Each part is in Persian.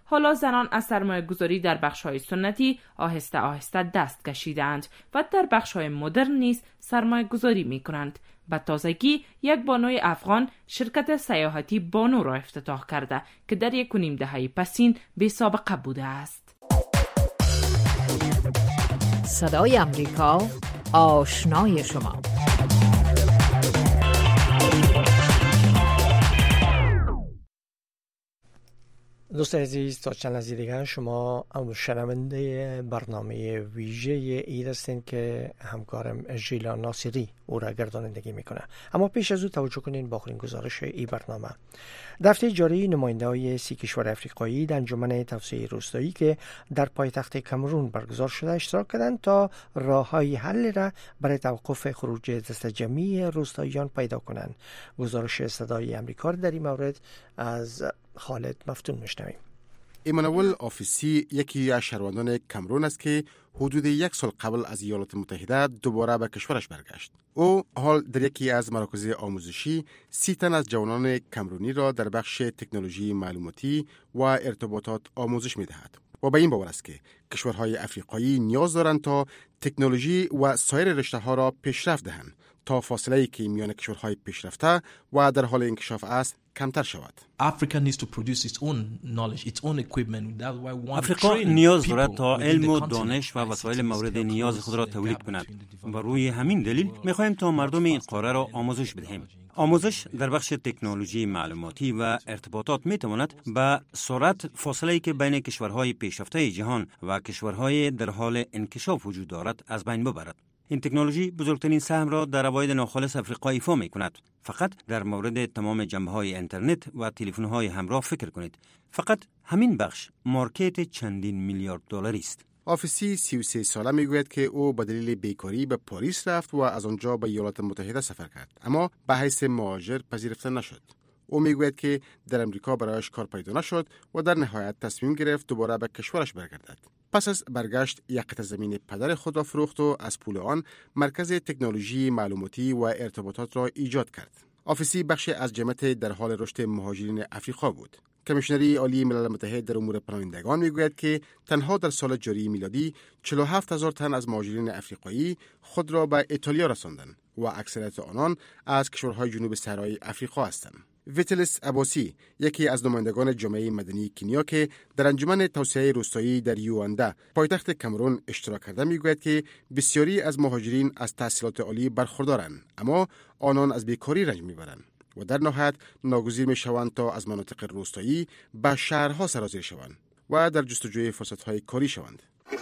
حالا زنان از سرمایه‌گذاری در بخش‌های سنتی آهسته آهسته دست کشیدند و در بخش‌های مدرن نیز سرمایه‌گذاری می‌کنند. به تازگی یک بانوی افغان شرکت سیاحتی بانو را افتتاح کرده که در 1.5 دهه پسین بی سابقه بوده است. صدای امریکا، آشنای شما. دوستان عزیز، تا چند لحظه دیگر شما شنونده برنامه ویژه عید هستین که همکارم ژیلا ناصری او را گردانندگی میکنه. اما پیش از او توجه کنین با آخرین گزارش این برنامه. دفتر جاری نماینده‌های 30 کشور افریقایی در انجمن توسعه روستایی که در پایتخت کامرون برگزار شده اشتراک کردند تا راه‌های حل را برای توقف خروج دست جمعی روستاییان پیدا کنند. گزارش صدای آمریکا در این مورد از خالد مفتون میشنویم. ایمانوئل آفیسی یکی از شهروندان کامرون است که حدود 1 سال قبل از ایالات متحده دوباره به کشورش برگشت. او حال در یکی از مراکز آموزشی 30 تن از جوانان کامرونی را در بخش تکنولوژی معلوماتی و ارتباطات آموزش می‌دهد. و به این باور است که کشورهای افریقایی نیاز دارند تا تکنولوژی و سایر رشته‌ها را پیشرفت دهند تا فاصله‌ای که میان کشورهای پیشرفته و در حال انکشاف است کمتر شود. افریقا نیاز دارد تا علم و دانش و وسایل مورد نیاز خود را تولید کند و روی همین دلیل می‌خواهیم تا مردم این قاره را آموزش بدهیم. آموزش در بخش تکنولوژی معلوماتی و ارتباطات می‌تواند به سرعت فاصله‌ای که بین کشورهای پیشرفته جهان و کشورهای در حال انکشاف وجود دارد از بین ببرد. این تکنولوژی بزرگترین سهم را در عواید ناخالص افریقا ایفا می‌کند. فقط در مورد تمام جنبه‌های اینترنت و تلفن‌های همراه فکر کنید. فقط همین بخش مارکت چندین میلیارد دلاری است. آفیسی 33 ساله میگوید که او به دلیل بیکاری به پاریس رفت و از آنجا به ایالات متحده سفر کرد، اما به حیث مهاجر پذیرفته نشد. او میگوید که در امریکا برایش کار پیدا نشد و در نهایت تصمیم گرفت دوباره به کشورش برگردد. پس از برگشت یک قطعه زمین پدر خود را فروخت و از پول آن مرکز تکنولوژی معلوماتی و ارتباطات را ایجاد کرد. آفیسی بخشی از جمعیت در حال رشد مهاجرین افریقا بود. کمیشنری عالی ملل متحد در امور پناهندگان میگوید که تنها در سال جاری میلادی 47,000 تن از مهاجرین افریقایی خود را به ایتالیا رساندند و اکثریت آنان از کشورهای جنوب صحرای افریقا هستند. ویتلس عباسی، یکی از نمایندگان جامعه مدنی کنیا که در انجمن توسعه روستایی در یوانده پایتخت کامرون اشتراک کرده، میگوید که بسیاری از مهاجرین از تحصیلات عالی برخوردارند، اما آنان از بیکاری رنج میبرند و در نهایت ناگزیر میشوند تا از مناطق روستایی به شهرها سرازیر شوند و در جستجوی فرصت‌های کاری شوند.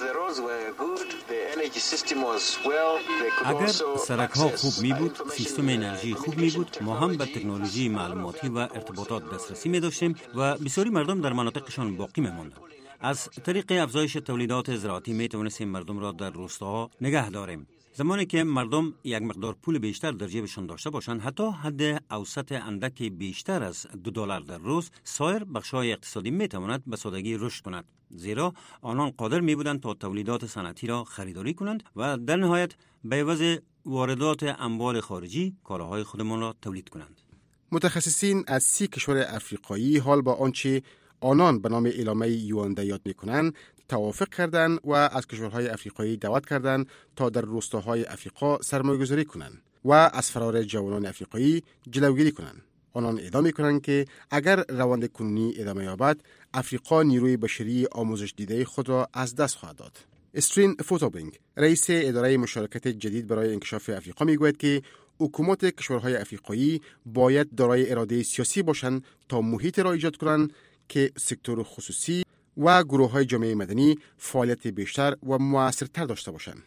اگر سرک‌ها خوب می بود، سیستم انرژی خوب می بود، ما هم به تکنولوژی معلوماتی و ارتباطات دسترسی می داشتیم و بسیاری مردم در مناطقشان باقی می ماندند. از طریق افزایش تولیدات زراعتی می توانستیم مردم را در روستاها نگه داریم. زمانی که مردم یک مقدار پول بیشتر در جیبشان داشته باشند، حتی حد اوسط اندک بیشتر از $2 در روز، سایر بخش‌های اقتصادی می‌تواند به سادگی رشد کند، زیرا آنان قادر می‌بودند تا تولیدات صنعتی را خریداری کنند و در نهایت به عوض واردات اموال خارجی کالاهای خودمان را تولید کنند. متخصصین از 30 کشور افریقایی حال با آنچه آنان به نام اعلامیه یوانده یاد می‌کنند توافق کردند و از کشورهای افریقایی دعوت کردند تا در روستاهای افریقا سرمایه‌گذاری کنند و از فرار جوانان افریقایی جلوگیری کنند. آنان ادعا می‌کنند که اگر روند کنونی ادامه یابد، افریقا نیروی بشری آموزش دیده خود را از دست خواهد داد. استرین فوتوبینگ، رئیس اداره مشارکت جدید برای انکشاف افریقا، میگوید که حکومات کشورهای افریقایی باید دارای اراده سیاسی باشند تا محیط را ایجاد کنند که سکتور خصوصی و گروه‌های جامعه مدنی فعالیت بیشتر و مؤثرتر داشته باشند.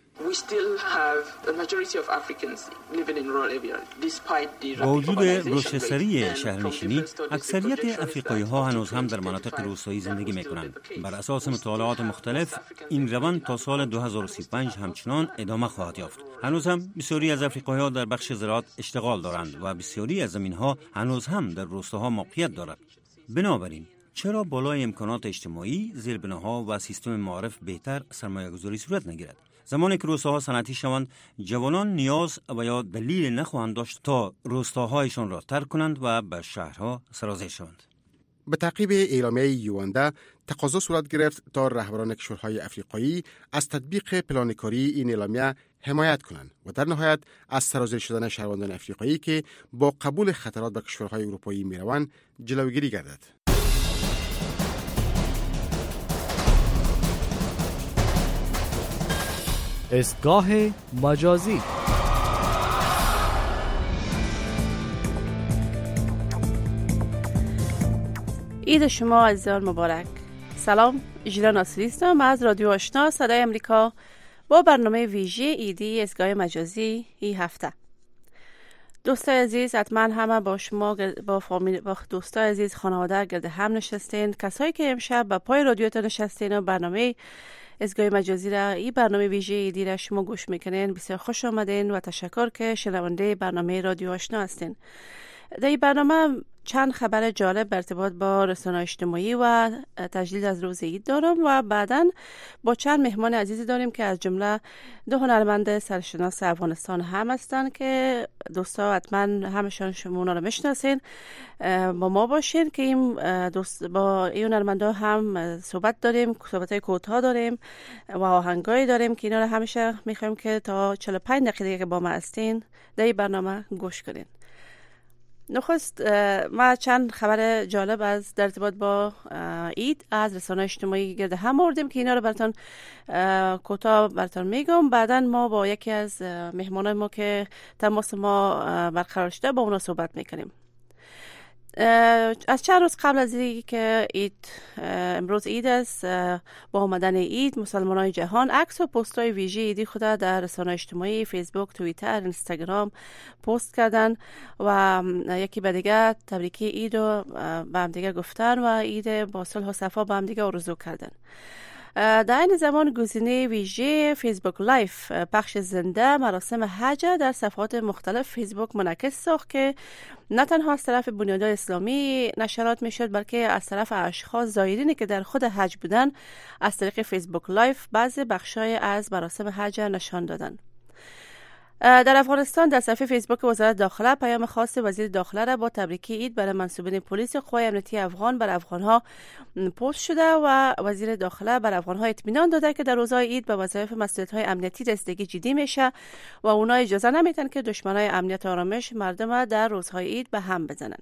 با وجود روشه‌سری شهرنشینی، اکثریت افریقایی‌ها هنوز هم در مناطق روستایی زندگی می‌کنند. بر اساس مطالعات مختلف، این روند تا سال 2035 همچنان ادامه خواهد یافت. هنوز هم بسیاری از افریقایی‌ها در بخش زراعت اشتغال دارند و بسیاری از زمین‌ها هنوز هم در روستاها موقعیت دارد. بنابراین چرا بالای امکانات اجتماعی، زیربناها و سیستم معارف بهتر سرمایه‌گذاری صورت نگیرد؟ زمانی که روستاها صنعتی شوند، جوانان نیاز و یا دلیل نخواهند داشت تا روستاهایشان را ترک کنند و به شهرها سرازیر شوند. به تعقیب اعلامیه یوانده تقاضا صورت گرفت تا رهبران کشورهای افریقایی از تطبیق پلان کاری این اعلامیه حمایت کنند و در نهایت از سرازیر شدن شهروندان افریقایی که با قبول خطرات به کشورهای اروپایی میروند جلوگیری گردد. اسگاه مجازی. عید شما عزیزان مبارک. سلام، اجرا ناصری هستم از رادیو آشنا صدای امریکا با برنامه ویژه ایدی اسگاه مجازی این هفته. دوستای عزیز، حتما همه با شما با دوستای عزیز خانواده گرد هم نشستین. کسایی که امشب با پای رادیوتون نشستین و برنامه اسگاه مجازی را، این برنامه ویژه ایدی را شما گوش میکنین، بسیار خوش آمدین و تشکر که شنونده برنامه رادیو آشنا هستین. در این برنامه چند خبر جالب ارتباط با رسانه‌های اجتماعی و تجلیل از روز عید دارم و بعداً با چند مهمان عزیزی داریم که از جمله دو هنرمند سرشناس افغانستان هم هستند که دوستا حتما همشان شما اونا رو میشناسین. با ما باشین که این با این هنرمندا هم صحبت داریم، صحبت‌های کوتاه داریم و آهنگایی داریم که اینا رو همیشه می‌خوایم که تا 45 دقیقه که با ما هستین در این برنامه گوش کنین. نخست ما چند خبر جالب از در ارتباط با عید از رسانه‌های اجتماعی گرد هم آوردیم که اینا رو براتون کوتاه براتون میگم. بعداً ما با یکی از مهمانای ما که تماس ما برقرار شده با اونا صحبت میکنیم. از چند روز قبل از که عید، امروز عید است، با آمدن عید مسلمانان جهان عکس و پست‌های ویژه عیدی خود در رسانه‌های اجتماعی فیسبوک، توییتر، اینستاگرام پست کردن و یکی به دیگه تبریکی عید رو به هم دیگه گفتن و عید با صلح و صفا به هم دیگه آرزو کردن. در این زمان گزینه ویژه فیسبوک لایف پخش زنده مراسم حج در صفحات مختلف فیسبوک منعکس ساخت که نه تنها از طرف بنیادهای اسلامی نشرات میشد بلکه از طرف اشخاص زایرینی که در خود حج بودن از طریق فیسبوک لایف بعضی بخشای از مراسم حج نشان دادن. در افغانستان در صفحه فیسبوک وزارت داخله پیام خاص وزیر داخله را با تبریکی عید برای منصوبین پلیس قوای امنیتی افغان بر افغانها پست شده و وزیر داخله بر افغانها اطمینان داده که در روزهای عید به وظایف مسئولیت‌های امنیتی رسیدگی جدی میشه و اونا اجازه نمیدن که دشمنای امنیت و آرامش مردم در روزهای عید به هم بزنن.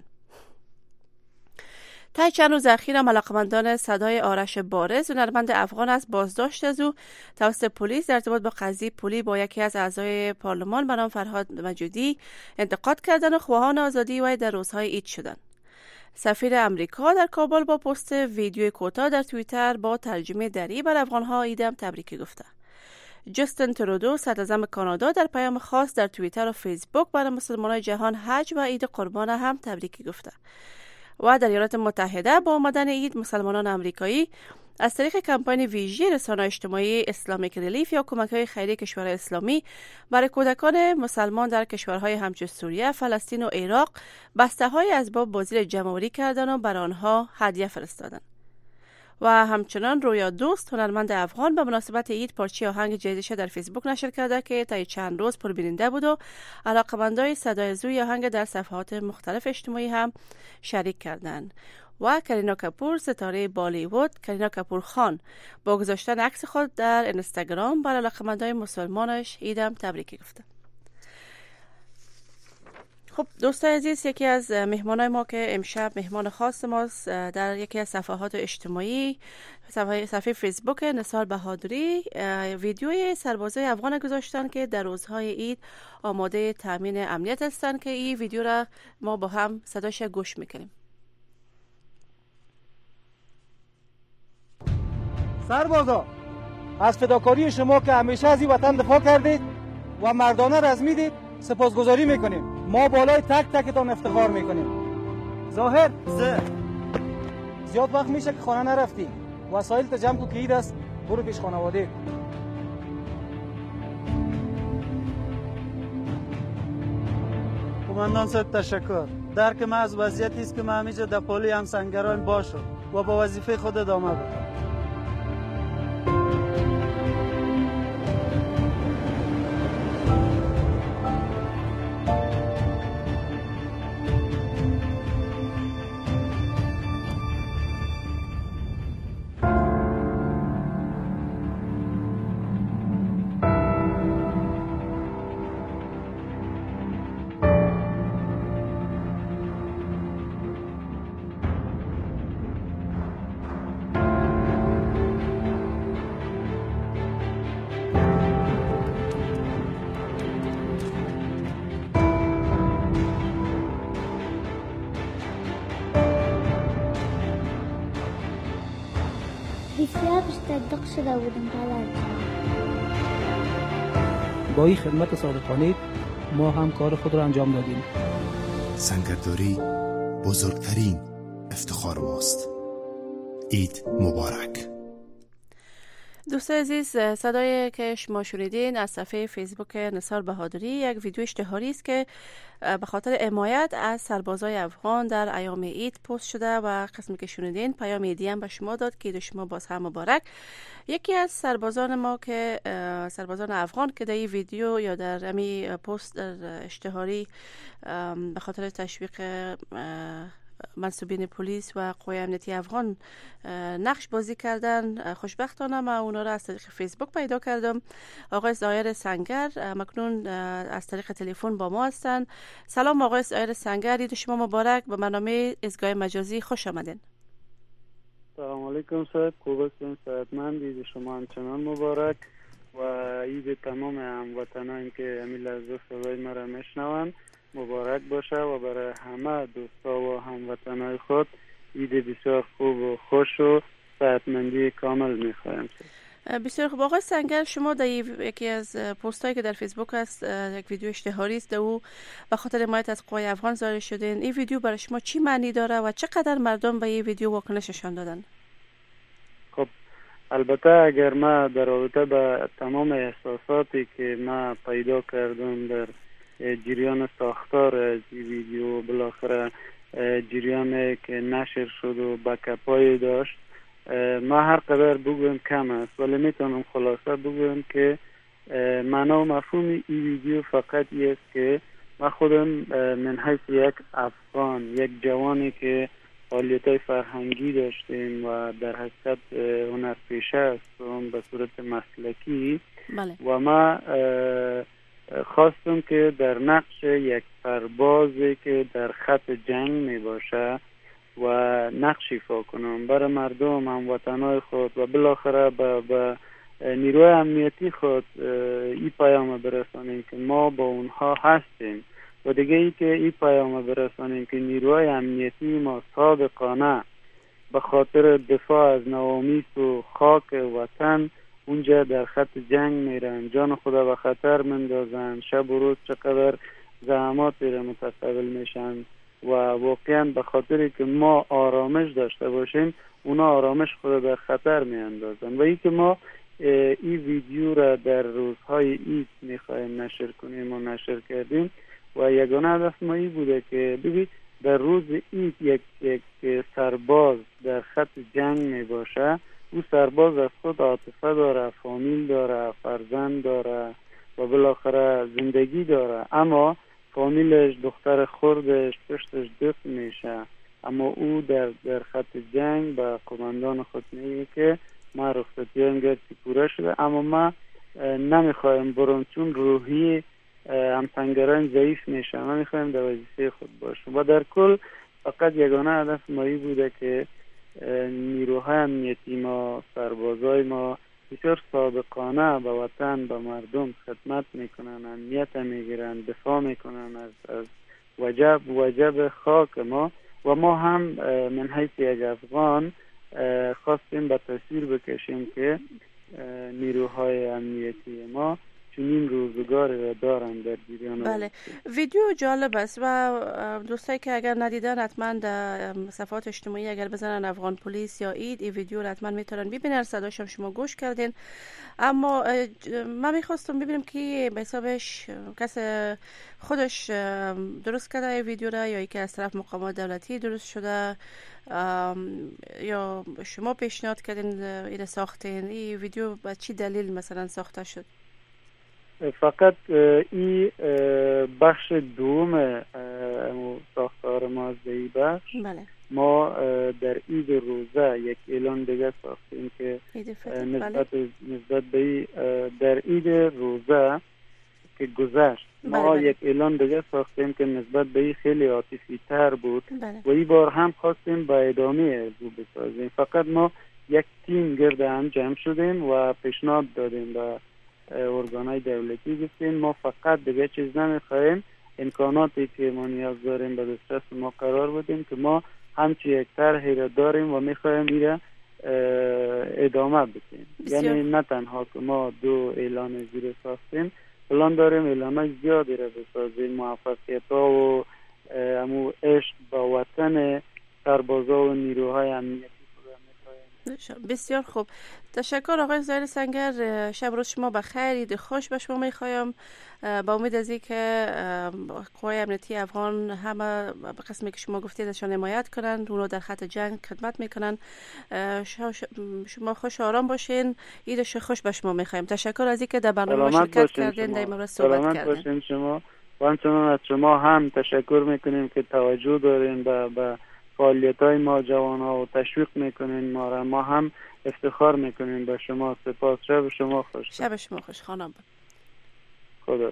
تا چند روز اخیر علاقه‌مندان صدای آرش بارز، هنرمند افغان است، بازداشت از او توسط پلیس در ارتباط با قضیه پولی با یکی از اعضای پارلمان به نام فرهاد مجودی انتقاد کردن و خواهان آزادی وی در روزهای عید شدند. سفیر امریکا در کابل با پست ویدیوی کوتاه در توییتر با ترجمه دری بر افغان‌ها عیدم تبریکی گفته. جاستین ترودو صدراعظم کانادا در پیام خاص در توییتر و فیسبوک برای مسلمانان جهان حج و عید قربان هم تبریکی گفته. و در ایالات متحده با آمدن عید مسلمانان امریکایی از طریق کمپاین ویژه رسانه‌های اجتماعی اسلامیک ریلیف یا کمک‌های خیریه کشورهای اسلامی برای کودکان مسلمان در کشورهای همچون سوریه، فلسطین و عراق بسته‌های اسباب بازی را جمع‌آوری کردند و برای آنها هدیه فرستادند. و همچنان رویا دوست، هنرمند افغان، به مناسبت عید پارچه آهنگ جدیدش در فیسبوک نشر کرده که تا چند روز پربیننده بود و علاقه‌مندان صدای زوی آهنگ در صفحات مختلف اجتماعی هم شریک کردند. و کرینا کپور، ستاره بالیوود کرینا کپور خان، با گذاشتن عکس خود در اینستاگرام برای علاقه‌مندان مسلمانش عیدم تبریکی گفته. خب دوستان عزیز، یکی از مهمانای ما که امشب مهمان خاص ماست در یکی از صفحات اجتماعی صفحه فیسبوک نثار بهادری ویدیوی سربازای افغان گذاشتن که در روزهای عید آماده تامین امنیت هستند که این ویدیو را ما با هم صداش گوش میکنیم. سربازا، از فداکاری شما که همیشه از این وطن دفاع کردید و مردانه رزمیدید سپاسگزاری میکنیم. ما بالای تک تکتان افتخار میکنیم. ظاهر زیاد وقت میشه که خانه نرفتی، وسایل تا جمع کو که عید است، برو پیش خانواده. کماندان صاحب تشکر. درک من از وضعیتی است که من همیشه در پالی همسنگران باشم و با وظیفه خود ادامه بدم. بسیار تصدیق شده بودیم بله. با این خدمت صادقانه ما هم کار خود را انجام دادیم. سنگرداری بزرگترین افتخار ماست. عید مبارک. دوست عزیز، صدای که شما شنیدین از صفحه فیسبوک نثار بهادری یک ویدیو اشتهاری است که به خاطر حمایت از سربازای افغان در ایام عید پست شده و قسمی که شنیدین پیام عیدی هم به شما داد که عید شما باز هم مبارک. یکی از سربازان ما که سربازان افغان که در این ویدیو یا در همین پست در اشتهاری به خاطر تشویق منصوبین پلیس و قوای امنیتی افغان نقش بازی کردن، خوشبختانه من اونا را از طریق فیسبوک پیدا کردم. آقای ظاهر سنگر مکنون از طریق تلفن با ما هستن. سلام آقای ظاهر سنگر، عید شما مبارک. به برنامه ایستگاه مجازی خوش آمدین. سلام علیکم صاحب، خوب هستین؟ صحتمند. عید شما همچنان مبارک و عید تمام هموطنان که همین لحظه صدای مرا میشنوند مبارک باشه و برای همه دوستا و هموطنای خود عید بسیار خوب و خوش و صحتمندی کامل میخوایم. بسیار خوب آقای سنگر، شما در یکی از پستایی که در فیسبوک هست یک ویدیو اشتهاری است او به خاطر حمایت از قوای افغان ظاهر شدین. این ویدیو برای شما چی معنی داره و چقدر مردم به این ویدیو واکنششان دادن؟ خب البته اگر ما در رابطه با تمام احساساتی که ما پیدا کردم در جریان ساختار از این ویدیو، بالاخره جریانی که نشر شد و بکپای داشت، ما هر قدر بگویم کم است، ولی میتونم خلاصه بگویم که معنا و مفهوم این ویدیو فقط این است که ما خودم من حیث یک افغان، یک جوانی که فعالیت‌های فرهنگی داشتیم و در حقیقت هنرپیشه هستم به صورت مسلکی بله. و ما خواستم که در نقش یک سربازی که در خط جنگ می باشه و نقش ایفا کنم برای مردم هموطنای خود و بالاخره به نیروی امنیتی خود این پیام برسانیم که ما با اونها هستیم و دیگه ای که این پیام برسانیم که نیروی امنیتی ما صادقانه به خاطر دفاع از نوامیس و خاک وطن اونجا در خط جنگ میرن، جان خدا به خطر مندازن، شب و روز چقدر زحماتی را متقبل میشن و واقعا به خاطر که ما آرامش داشته باشیم اونا آرامش خود در خطر میاندازن و ای که ما این ویدیو را در روزهای عید میخوایم نشر کنیم و نشر کردیم و یگانه هدف ما این بوده که ببینید در روز عید یک سرباز در خط جنگ میباشه، او سرباز از خود عاطفه داره، فامیل داره، فرزند داره و بالاخره زندگی داره، اما فامیلش، دختر خردش پشتش دفن میشه، اما او در خط جنگ به قماندان خود میگه که ما رخصتیام گرچه پوره شده اما ما نمیخوایم برم چون روحی همسنگران ضعیف میشه، ما میخوایم در وظیفه خود باشیم و در کل فقط یگانه هدف ما این بوده که نیروهای امنیتی ما، سربازای ما بسیار صادقانه به وطن، به مردم خدمت میکنن، امنیت میگیرن، دفاع میکنن از وجب خاک ما و ما هم من حیث یک افغان خواستیم به تصویر بکشیم که نیروهای امنیتی ما چنین روزگاری را دارن در جریان. بله، ویدیو جالب است و دوستایی که اگر ندیدن حتما در صفحات اجتماعی اگر بزنن افغان پلیس یا عید این ویدیو رو حتما میتونن ببینن. صداش هم شما گوش کردین، اما من میخواستم ببینم که به حسابش کس خودش درست کرده این ویدیو را یا یکی از طرف مقامات دولتی درست شده یا شما پیشنهاد کردین این ساختین. این ویدیو به چی دلیل مثلا ساخته شد؟ فقط این بخش دوم ساختار ما از این بخش. بله. ما در عید روزه یک اعلان دیگه ساختیم که نسبت به در عید روزه که گذشت ما یک اعلان دیگه ساختیم که نسبت به این خیلی عاطفی تر بود. و این بار هم خواستیم با ادامه رو بسازیم. فقط ما یک تیم گرد هم جمع شدیم و پیشنهاد دادیم به ارگانهای دولتی، گفتیم ما فقط دیگه چیز نمیخوایم، امکاناتی که ما نیاز داریم به دسترس ما قرار بدیم که ما همچی یک طرحی را داریم و میخوایم ایره ادامه بدیم. یعنی نه تنها که ما 2 اعلان زیر ساختیم، پلان داریم اعلانات زیادی را بسازیم. موفقیت ها و امو عشق با وطن سربازا و نیروهای امنیتی. بسیار خوب، تشکر آقای ظاهر سنگر. شب روز شما بخیر، عید خوش به شما میخوایم. با امید از این که قوای امنیتی افغان همه به قسمی که شما گفتید ازشان حمایت کنند، اونو در خط جنگ خدمت میکنن. شما خوش آرام باشین، عید خوش به شما میخوایم. تشکر از این که در برنامه شرکت کردین، در مورد صحبت کردین. باشین شما. و همچنان از شما هم تشکر میکنیم که توجه دارین به فعالیت‌های ما جوان‌ها و تشویق میکنین ما را. ما هم افتخار میکنیم به شما. سپاس. شب شما خوش. شب شما خوش خانم. خدا.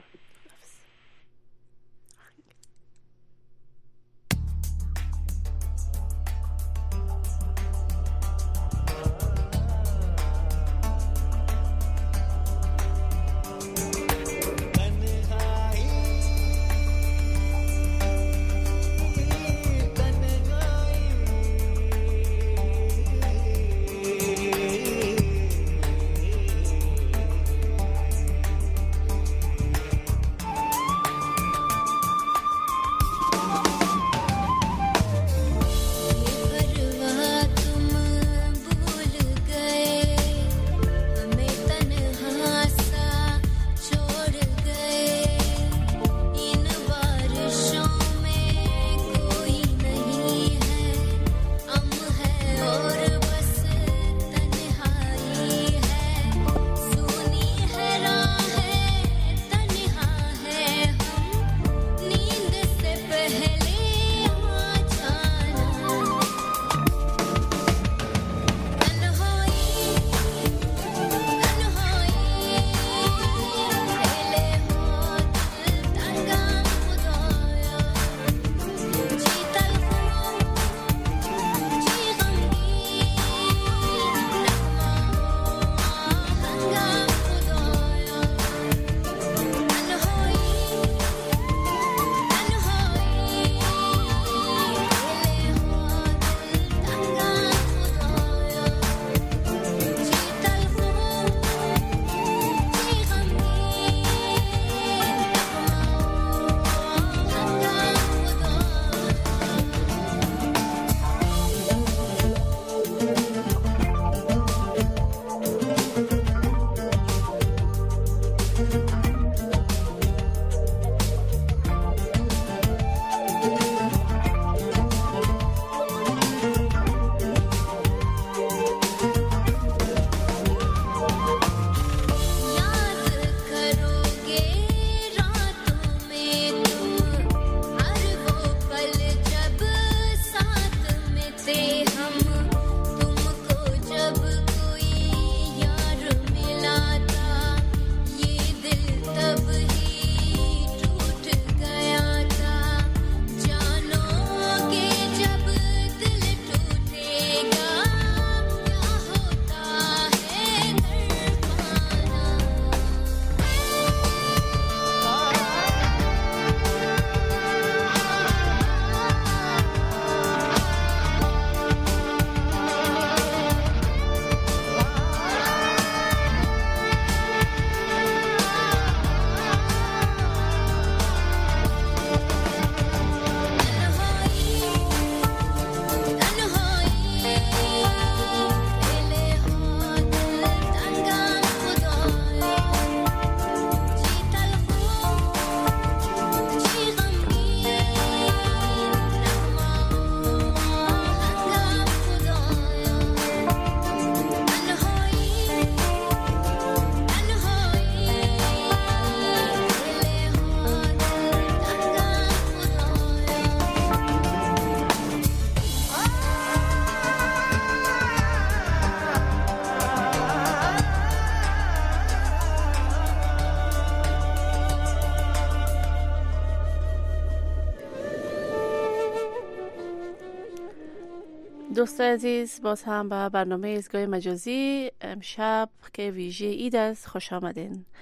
دوستان عزیز، باز هم به برنامه ایستگاه مجازی امشب که ویژه عید است خوش آمدین.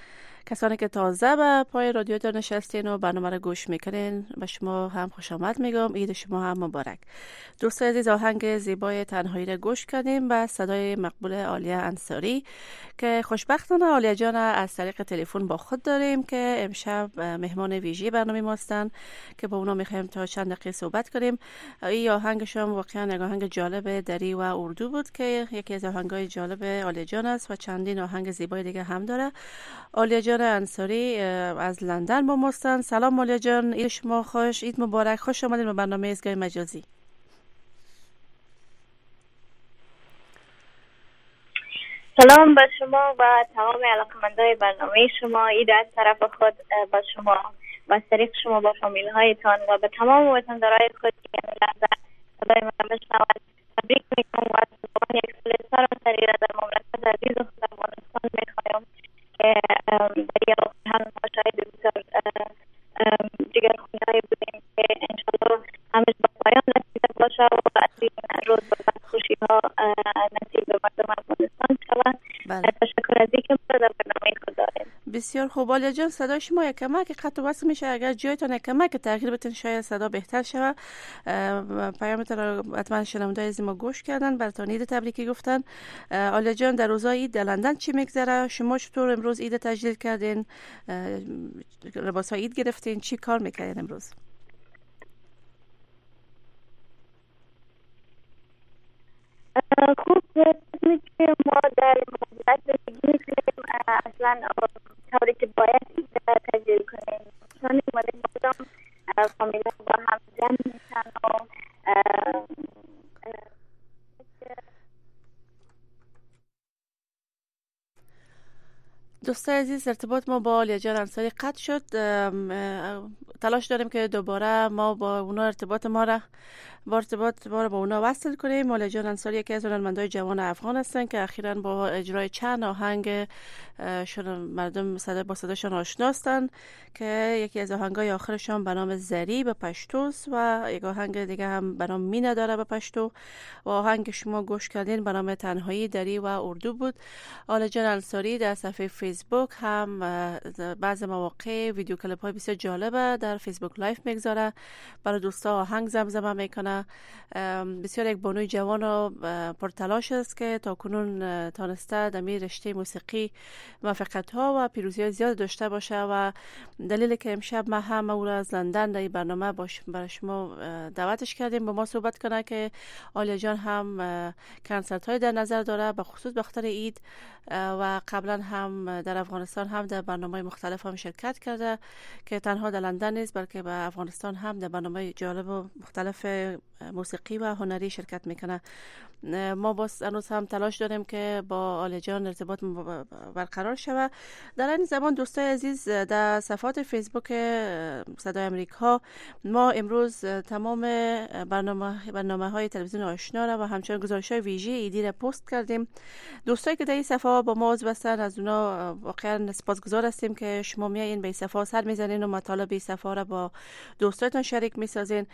کسانی که تازه به پای رادیوتون نشستین و برنامه را گوش میکنین به شما هم خوش آمد میگم. عید شما هم مبارک. دوستان عزیز، آهنگ زیبای تنهایی را گوش کردیم به صدای مقبول عالیه انصاری که خوشبختانه عالیه جان از طریق تلفن با خود داریم که امشب مهمان ویژه برنامه ما هستند که با اونا میخوایم تا چند دقیقه صحبت کنیم. این آهنگشون واقعا یک آهنگ جالب دری و اردو بود که یکی از آهنگای جالب عالیه جان است و چندین آهنگ زیبای دیگه هم داره. عالیه جان انصاری از لندن با ما هستند. سلام عالیه جان، عید شما خوش، عید مبارک، خوش آمدید به برنامه ایستگاه مجازی. سلام به شما و تمام علاقمندان برنامه شما. عید از طرف خود با شما و طریق شما با فامیل هایتان و به تمام وطندارای خود که این لحظه صدای من بشنوند تبریک میکنم و از زبان یک سال سراسری را در مملکت عزیز خود افغانستان میخوایم که در یک هم ما شاهد بسیار جگرخونه‌ای بودیم که انشاءالله همش با پایان رسیده باشه و از این روز و خوشی ها نصیب مردم افغانستان شود. تشکر از اینکه ما در برنامه خود داریم. بسیار خوب عالیه جان، صدای شما یک کمک قطع و وصل میشه، اگر جایتان یک کمک تغییر بتین شاید صدا بهتر شود. پیامتون رو حتما شنونده‌های از ما گوش کردن، براتون عید تبریکی گفتن. عالیه جان، در روزهای عید در لندن چی میگذره؟ شما چطور امروز عید تجلیل کردین؟ لباسای عید گرفتین؟ چی کار میکردین امروز؟ خوب قسمی که ما در مملکت زندگی میکنیم اصلا طوری که باید تجلیل کنیم چون اومده بودم فامیل با هم جمع میشن و دوستای عزیز، ارتباط ما با عالیه جان انصاری قطع شد. تلاش داریم که دوباره ما با اونا ارتباط ما را با اونا وصل کنیم. عالیه جان انصاری یکی از هنرمندای جوان افغان هستن که اخیراً با اجرای چند آهنگ مردم با صداشون آشنا هستن که یکی از آهنگای آخرشون به نام زری به پشتوست و یک آهنگ دیگه هم به نام مینه داره به پشتو و آهنگ شما گوش کردین به نام تنهایی دری و اردو بود. عالیه جان انصاری در صفحه فیسبوک هم بعض مواقع ویدیو کلیپ های بسیار جالبه در فیسبوک لایف میگذاره، برای دوستا آهنگ زمزمه میکنه. بسیار یک بانوی جوان و پرتلاش است که تا کنون تانسته در رشته موسیقی موفقیت ها و پیروزی های زیاد داشته باشه و دلیلی که امشب ما هم او را از لندن در این برنامه برای شما دعوتش کردیم با ما صحبت کنه که عالیه جان هم کنسرت های در نظر داره به خصوص به خاطر عید و قبلا هم در افغانستان هم در برنامه مختلف هم شرکت کرده که تنها در لندن نیست بلکه به افغانستان هم در برنامه جالب و مختلف موسیقی و هنری شرکت میکنه. ما باز هنوز هم تلاش داریم که با عالیه جان ارتباط برقرار شود. در این زمان دوستای عزیز، در صفحات فیسبوک صدای امریکا ما امروز تمام برنامه های تلویزیون آشنا را و همچنین گزارش های ویژه ایدی را پست کردیم. دوستایی که در این صفحه با ما عضو هستند از اونا واقعا سپاسگزار هستیم که شما میایین به این صفحه سر میزنین و مطالب این صفحه را با دوستاتون شریک میسازین.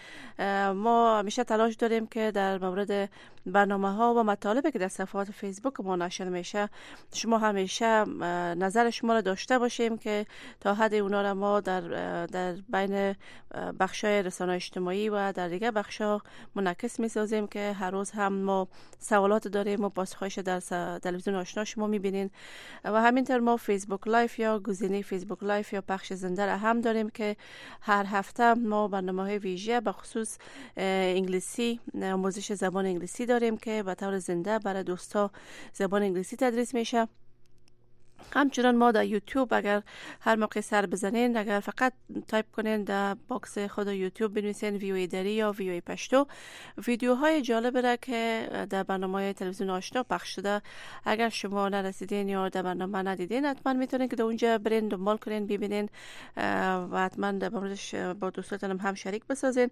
ما همیشه تلاش داریم که در مورد برنامه ها و مطالبی که در صفحات فیسبوک ما نشر میشه شما همیشه نظر شما را داشته باشیم که تا حد اونا را ما در بین بخشای رسانه اجتماعی و در دیگه بخشا منعکس میسازیم که هر روز هم ما سوالات داریم و پاسخهایش در تلویزیون آشنا شما میبینین و همینطور ما فیسبوک لایف یا گزینه فیسبوک لایف یا پخش زنده را هم داریم که هر هفته ما برنامه‌های ویژه به خصوص انگلیسی، آموزش زبان انگلیسی داریم که به طور زنده برای دوستا زبان انگلیسی تدریس میشه. همچنان ما در یوتیوب اگر هر موقع سر بزنین، اگر فقط تایپ کنین در باکس خود یوتیوب بنویسین ویوی دری یا ویوی پشتو، ویدیوهای جالب را که در برنامه تلویزیون آشنا پخش شده اگر شما نرسیدین یا در برنامه ندیدین حتما میتونین که در اونجا برین دنبال کنین ببینین و حتما در موردش با دوستاتون هم شریک بسازین.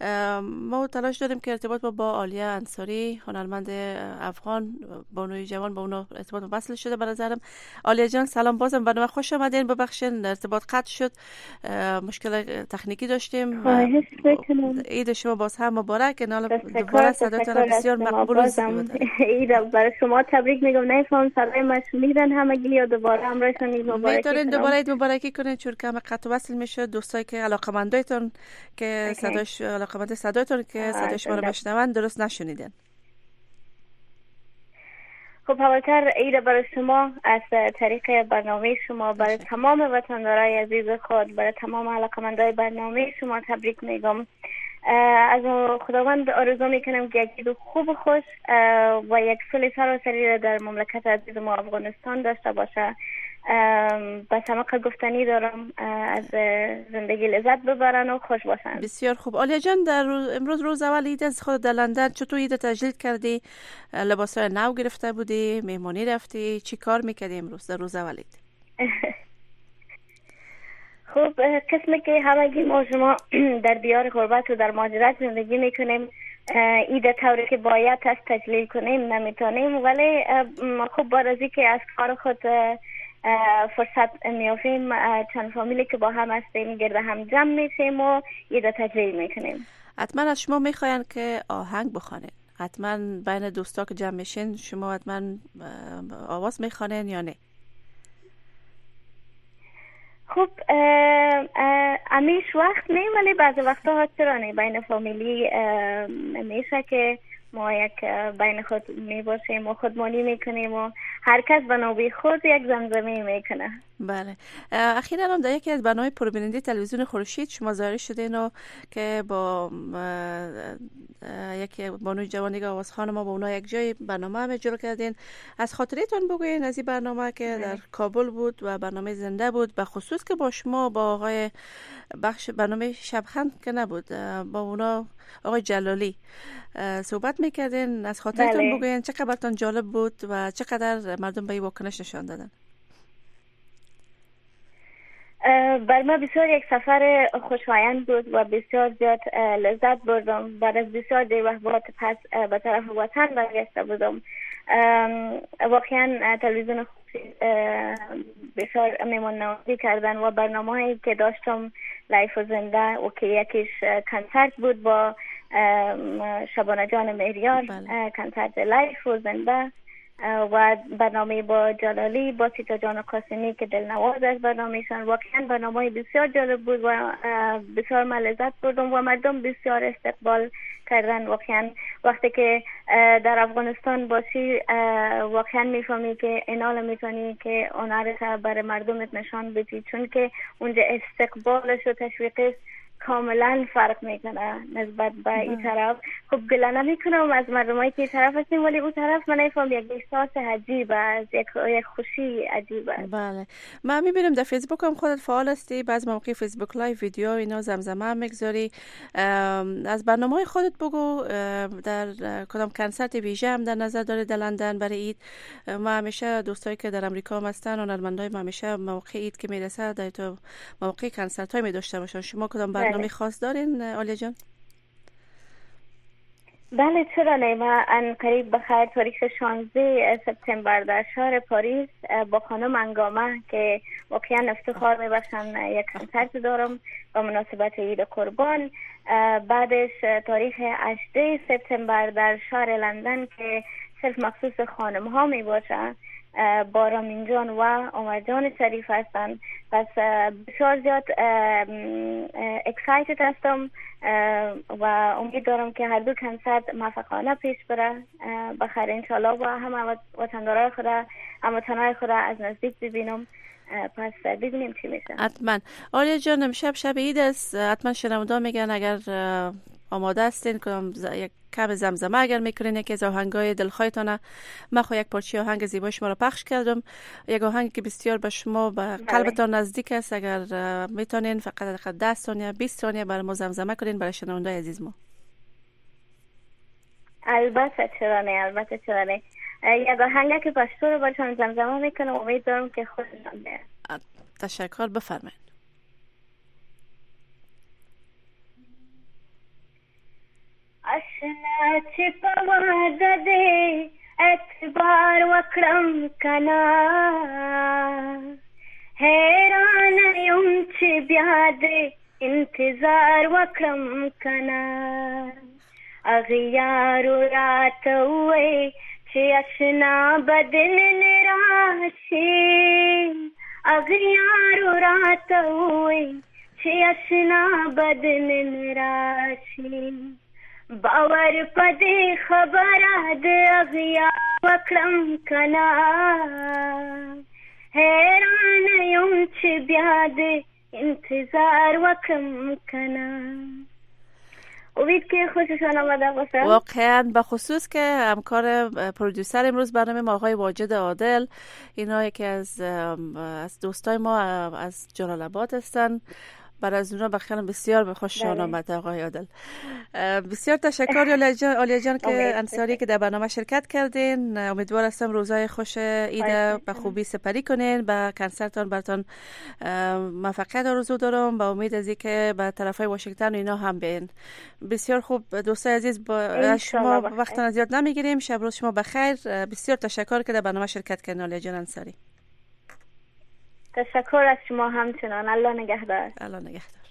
ما تلاش داریم که ارتباط با عالیه انصاری هنرمند افغان بانوی جوان با اون ارتباط وصل شده. به نظرم عالیه آلیا جان سلام، بازم برنامه خوش آمدین. ببخشید ارتباط قطع شد، مشکل تکنیکی داشتیم. خواهش میکنم. عید شما باز هم مبارک. ان دوباره صداتون بسیار مقبول است. عید برای شما تبریک میگم. نفهم صدای من شنیدن همگی یا دوباره همراهشون عید مبارک. میتونین دوباره عید مبارکی کنین چون کم قطع و وصل میشه. دوستایی که علاقمندایتون که علاقمند صدایتون که صدای شما رو بشنون درست نشنیدن. خب اولتر عید برای شما از طریق برنامه شما برای تمام وطندارای عزیز خود، برای تمام علاقمندای برنامه شما تبریک میگم. از خداوند آرزو میکنم که یک عید خوب و خوش و یک سال سراسری در مملکت عزیز ما افغانستان داشته باشه. بس همه گفتنی دارم، از زندگی لذت ببرن و خوش باشن. بسیار خوب. آلیا جان، در امروز روز اول عید از خود در لندن چطور عید تجلیل کردی؟ لباسای نو گرفته بودی؟ مهمانی رفتی؟ چی کار میکردی امروز در روز اول عید؟ خب قسمی که همگی ما شما در دیار غربت و در مهاجرت زندگی میکنیم، عید طوری که باید تجلیل کنیم نمیتونیم، ولی خب بارزی که از کار خود فرصت میافیم، چند فامیلی که با هم هستیم گرد هم جمع میشیم و عید تجلیل میکنیم. حتما از شما میخواین که آهنگ بخوانین. حتما بین دوستا که جمع میشین شما حتما آواز میخوانین یا نه؟ خب امیش وقت نیم، ولی بعضی وقتا ها چرا نه بین فامیلی میشه که ما یک بین خود میباشیم و خودمانی میکنیم و هر کس به نوبه خود یک زمزمه میکنه. بله. اخیراً هم در یکی از برنامه پروبیننده تلویزیون خورشید شما ظاهر شدین و که با یک بانوی جوانی آواز خانم ما با اونا یک جای برنامه هم اجرا کردین. از خاطرتون بگوین از این برنامه که در کابل بود و برنامه زنده بود، به خصوص که با شما با آقای بخش برنامه شبخند که نبود، با اونا آقای جلالی صحبت میکردین. از خاطرتون بگوین چقدر براتون جالب بود و چقدر مردم به این واکنش نشان دادن؟ بر ما بسیار یک سفر خوشایند بود و بسیار زیاد لذت بردم. بعد از بسیار دیر وقت پس به طرف وطن برگشته بودم. واقعا تلویزیون خورشید بسیار میمون نوازی کردن و برنامه هایی که داشتم لایف و زنده و که یکیش کنسرت بود با شبانه جان مهریار، کنسرت لایف و زنده، و برنامه با جلالی با سیتا جان قاسمی که دلنواز از برنامهشان. واقعا برنامه بسیار جالب بود و بسیار من لذت بردم و مردم بسیار استقبال کردن. واقعا وقتی که در افغانستان باشی واقعا میفهمی که اینا میتونی که هنرت برای مردمت نشان بدی، چون که اونجا استقبالش و تشویقش کاملا فرق میکنه نسبت به این طرف. خب گله نمیکنم از مردمایی که این طرف هستیم، ولی اون طرف من نفهم یک احساس عجیب است، یک خوشی عجیب است. بله، من میبینم در فیسبوک هم خودت فعال هستی، بعضی موقع فیسبوک لایو ویدیو اینا زمزمه هم میگذاری. از برنامه‌های خودت بگو، در کدام کنسرت ویژه هم در نظر داری در لندن برای عید؟ ما همیشه دوستایی که در امریکا هم هستن، هنرمندای ما همیشه موقع عید که میرسه در تو موقع کنسرت های می داشته باشن. شما کدام برنامه خاص دارین آلیا جان؟ بله چرا نه. من قریب بخیر تاریخ 16 سپتامبر در شهر پاریس با خانم انگامه که واقعا افتخار میبخشن یک کنسرت دارم با مناسبت عید قربان. بعدش تاریخ 18 سپتامبر در شهر لندن که صرف مخصوص خانم ها می باشه با رامین جان و عمر جان شریف هستن. پس بسیار زیاد اکسایتد هستم و امید دارم که هر دو کنسرت موفقانه پیش بره بخیر انشالله و همه وطندارای خدا هموطنای خدا از نزدیک ببینم. پس ببینیم چی میشه. حتما. آلیا جان امشب شب عید است، حتما شنوندا میگن اگر آماده هستین کدام یک کم زمزمه اگر میکنین یکی از آهنگای دلخواهتانه. من خو یک پارچه آهنگ زیبای شما رو پخش کردم، یک آهنگ که بسیار به شما به قلبتان نزدیک است. اگر میتونین فقط 10 ثانیه 20 ثانیه برای ما زمزمه کنین برای شنوندای عزیز ما. البته چرا نه. یک آهنگی که پشتو رو براتون زمزمه میکنم، امید دارم که خوشتون بیاد. تشکر، بفرمایید. آشنا چی پا داده اعتبار وکړم کنا حیران یم چې بیا دې انتظار وکړم کنا اغیارو راته ووایي چې اشنا بدن راشي اغیارو راته ووایي چې اشنا بدن راشي باور پدې خبره د اغیار وکړم کنا حیران یم چې بیا دې انتظار وکړم کنا. امید که خوششان آمده باشه. واقعا به خصوص که همکار پرودوسر امروز برنامه ما آقای واجد عادل، اینا یکی از دوستای ما از جلال آباد هستن. برای از اونا بخیرم بسیار خوششان آمد آقای عادل. بسیار تشکر آلیا جان که انصاری که در برنامه شرکت کردین. امیدوار هستم روزای خوش عید به خوبی سپری کنین. به کنسرتان براتون موفقیت آرزو دارم. با امید از اینکه به طرفای واشنگتن و اینا هم بین. بسیار خوب دوستای عزیز، با شما وقتتون زیاد نمیگیریم. شب روز شما بخیر. بسیار تشکر که در برنامه شرکت کردین آلیا جان انصاری. تشکر از شما همچنان. الله نگهدار. الله نگهدار.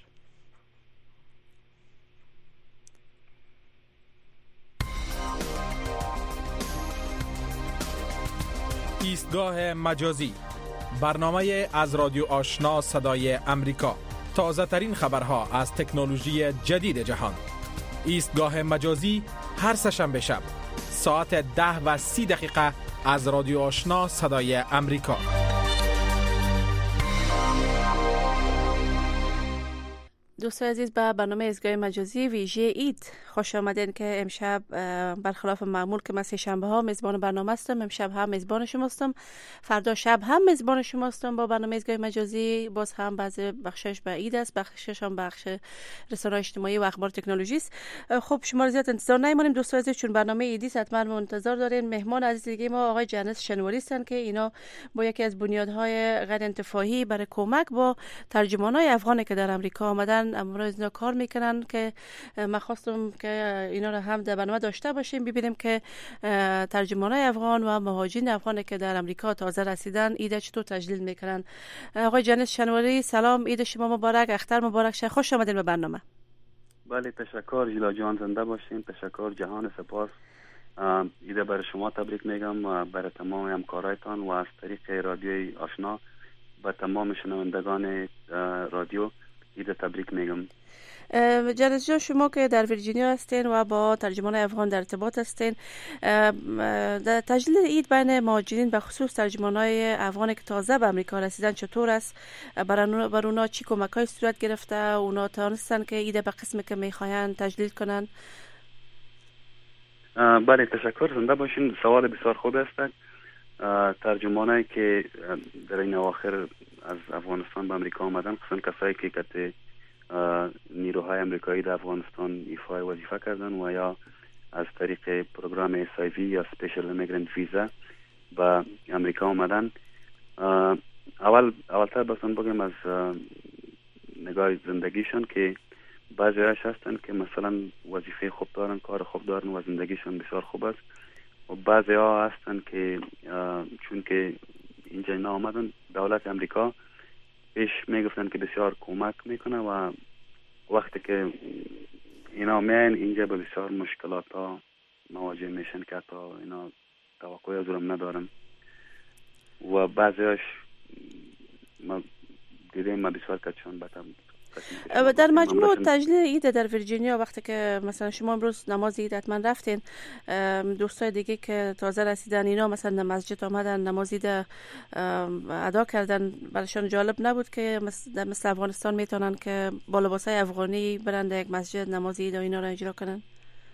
ایستگاه مجازی، برنامه از رادیو آشنا صدای امریکا. تازه ترین خبرها از تکنولوژی جدید جهان. ایستگاه مجازی هر سه‌شنبه شب ساعت 10:30 از رادیو آشنا صدای امریکا. دوستان عزیز، به برنامه ایستگاه مجازی ویژه عید خوش آمدین که امشب برخلاف معمول که من سه شنبه ها میزبان برنامه هستم، امشب هم میزبان شما هستم، فردا شب هم میزبان شما هستم با برنامه ایستگاه مجازی. باز هم بعضی بخشش به عید است، بخشش هم بخش رسانه‌های اجتماعی و اخبار تکنولوژی است. خب شما زیاد انتظار نمی‌مونیم دوستان عزیز، چون برنامه عیدی حتما منتظر دارین. مهمان عزیز دیگه ما آقای جنس شنواری هستند که اینا با یکی از بنیادهای غیر انتفاعی برای کمک با ترجمانای افغانی که در آمریکا آمدن امروز اینا کار میکنن، که من خواستم که اینا رو هم در برنامه داشته باشیم، ببینیم که ترجمانای افغان و مهاجرین افغانی که در آمریکا تازه رسیدن عید چطور تجلیل میکنن. آقای جنس شنواری سلام، عید شما مبارک، اختر مبارک شه، خوش آمدین به برنامه. بله تشکر ژیلا جان، زنده باشین. تشکر جهان سپاس. عید برای شما تبریک میگم و برای تمام همکارایتان و از طریق رادیوی آشنا به تمام شنوندگان رادیو عید تبریک میگم. جنس جان، شما که در ویرجینیا هستین و با ترجمان افغان در ارتباط هستین، در تجلیل عید بین مهاجرین به خصوص ترجمانای افغانی که تازه به امریکا رسیدن چطور است؟ بر اونا چی کمک‌های صورت گرفته؟ اونا تونستن که عید به قسمی که میخواین تجلیل کنن؟ بله تشکر، زنده باشین. سوال بسیار خوب است. ترجمانایی که در این اواخر از افغانستان به امریکا آمدن، خصوصا کسایی که نیروهای امریکایی در افغانستان ایفای وظیفه کردن و یا از طریق پروگرام SIV یا سپیشل ایمیگرنت ویزا به امریکا آمدن، اولتر بسن بگم از نگاه زندگیشون که بعضی هاش هستن که مثلا وظیفه خوب دارن، کار خوب دارن و زندگیشون بسیار خوب است، و بعضی ها هستن که چون که اینجا اینا آمدن دولت امریکا پیش میگفتن که بسیار کمک میکنه و وقتی که اینا میان اینجا به بسیار مشکلات ها مواجه میشن که حتی اینا توقعی از اونم ندارن و بعضیش ما دیدیم ما بسیار کچان بتم. در مجموع تجلیل عید در ویرجینیا، وقتی که مثلا شما امروز نماز عید حتما رفتین، دوستای دیگه که تازه رسیدن اینا مثلا مسجد آمدن نماز عید ادا کردن، براشون جالب نبود که مثل افغانستان میتونن که با لباسای افغانی برن یک مسجد نماز عید و اینا رو اجرا کنن؟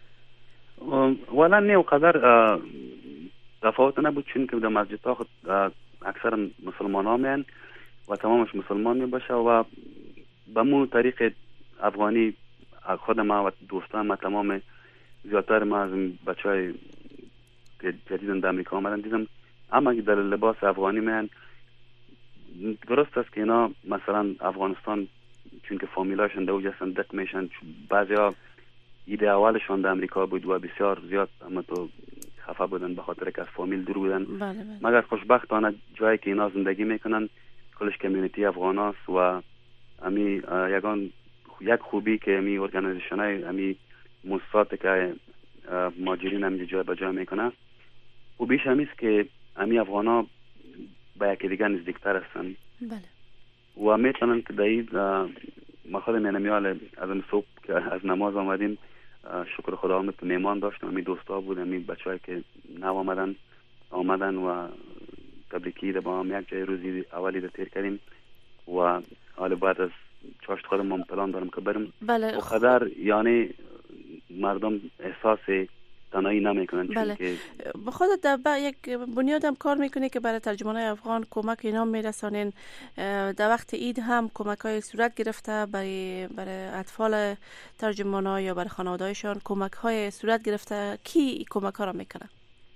ولی نه قدر تفاوت نبود، چون که در مسجد ها اکثر مسلمان ها میان و تمامش مسلمان می باشه و به مو طریق افغانی خود ما و دوستان ما تمام زیادتر ما از بچهای که جدیدن در امریکا آمدن دیدم اما که در لباس افغانی میان. درست است که اینا مثلا افغانستان چون که فامیلاشون در اوج هستن دق میشن، بعضی ها ایده اولشون در امریکا بود و بسیار زیاد اما تو خفه بودن به خاطر که از فامیل دور بودن. بله. مگر خوشبختانه جایی که اینا زندگی میکنن کلش کمیونیتی افغان است و امی یک خوبی که امی ارگانیزیشن های امی مؤسسات که مهاجرین امی جای به جای میکنه خوبیش همیست که امی افغان ها به یکی دیگه نزدیکتر هستن. بله. و میتونن که دایید ما خود مینمیال از این صبح که از نماز آمدیم شکر خدا آمد که میمان داشتم. امی دوستا بود، امی بچه هایی که نو آمدن و تبریکی ده با هم یک جای روزی اولی ده تیر کردیم و حال بعد از چاشت خودم من پلان دارم که برم. بله. و قدر یعنی مردم احساس تنهایی نمیکنن. بله. که با خودت در یک بنیاد هم کار میکنی که برای ترجمانای افغان کمک اینا میرسانین. در وقت عید هم کمک های صورت گرفته برای اطفال ترجمانا یا برای خانوادهایشان کمک های صورت گرفته. کی کمک ها را میکنه؟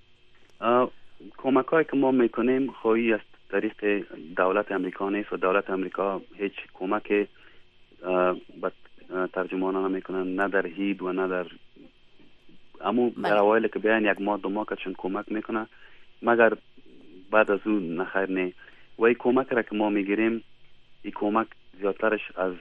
کمک هایی که ما میکنیم خواهی از طریق دولت امریکا نیست و دولت امریکا هیچ کمک به ترجمانان نمیکنن، نه در عید و نه در در اوایل که بیان یک ماه دو ماه کشون کمک میکنه مگر بعد از اون نخیر نه. و این کمک را که ما میگیریم این کمک زیادترش از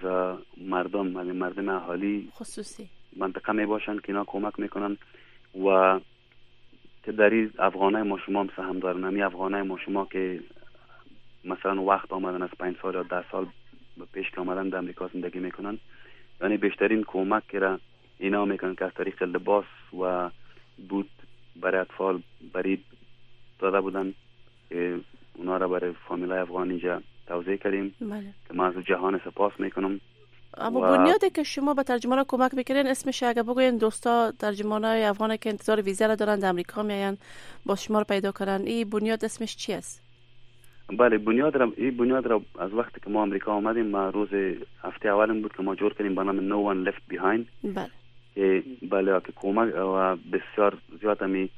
مردم اهالی خصوصی منطقه میباشن که اینا کمک میکنن و که در این افغانای ما شما هم سهم دارن. همی افغانای ما شما که مثلا وقت آمدن از 5 سال یا 10 سال به پیش که آمدن در امریکا زندگی میکنن، یعنی بیشترین کمک که را اینا میکنن که از طریق لباس و بود برای اطفال برید داده بودن که اونا را برای فامیلای افغان اینجا توزیع کردیم. بله. که من از جهان سپاس میکنم. اما بنیادی که شما به ترجمانا کمک میکنین اسمش اگه بگوین دوستا ترجمانای افغان که انتظار ویزا را دارن در امریکا میاین با شما رو پیدا کنن، این بنیاد اسمش چی است؟ بله این بنیاد را از وقتی که ما امریکا آمدیم ما روز هفته اولم بود که ما جور کردیم به نام No One Left Behind. بله. که بله که کمک و بسیار زیاد می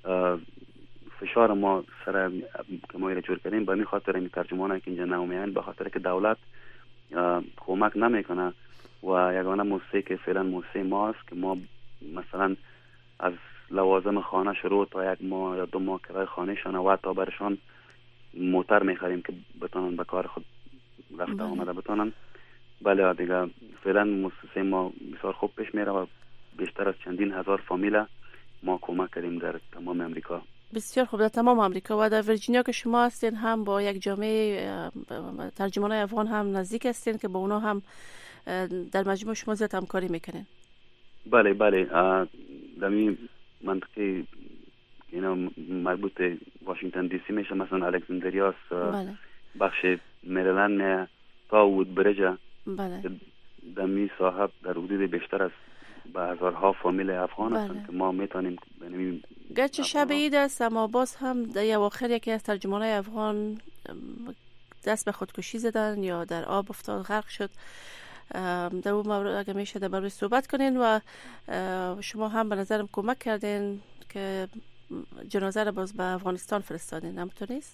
فشار ما سر که ما ایره جور کردیم به این خاطر این ترجمانایی که اینجا نمیان به خاطر که دولت کمک نمیکنه و یگانه موسیقی که فعلا موسیقی ماست که ما مثلا از لوازم خانه شروع تا 1 ماه یا 2 ماه کرای خانه شان و تا برشان موتر میخریم که بتونن به کار خود رفته آمده بتونن. بله دیگه فعلا موسیقی ما بسیار خوب پیش میره و بیشتر از چندین هزار فامیل ما کمک کردیم در تمام امریکا. بسیار خوب. در تمام امریکا و در ویرجینیا که شما هستین هم با یک جامعه ترجمانای افغان هم نزدیک هستین که با اونا هم در مجموع شما زیاد همکاری میکنین. بله در این منطقه اینا مربوط واشنگتن دی سی میشه، مثلا الکساندریاس، بله. بخش مریلند تا وود بریج. بله. در می صاحب در حدود بیشتر از به هزارها فامیل افغان هستند که ما میتونیم گرچه شب عید است اما باز هم در اواخر یکی از ترجمانای افغان دست به خودکشی زدن یا در آب افتاد غرق شد. در اون مورد اگه میشه در باره صحبت کنین و شما هم به نظرم کمک کردین که جنازه را باز به افغانستان فرستادین، همونطور نیست؟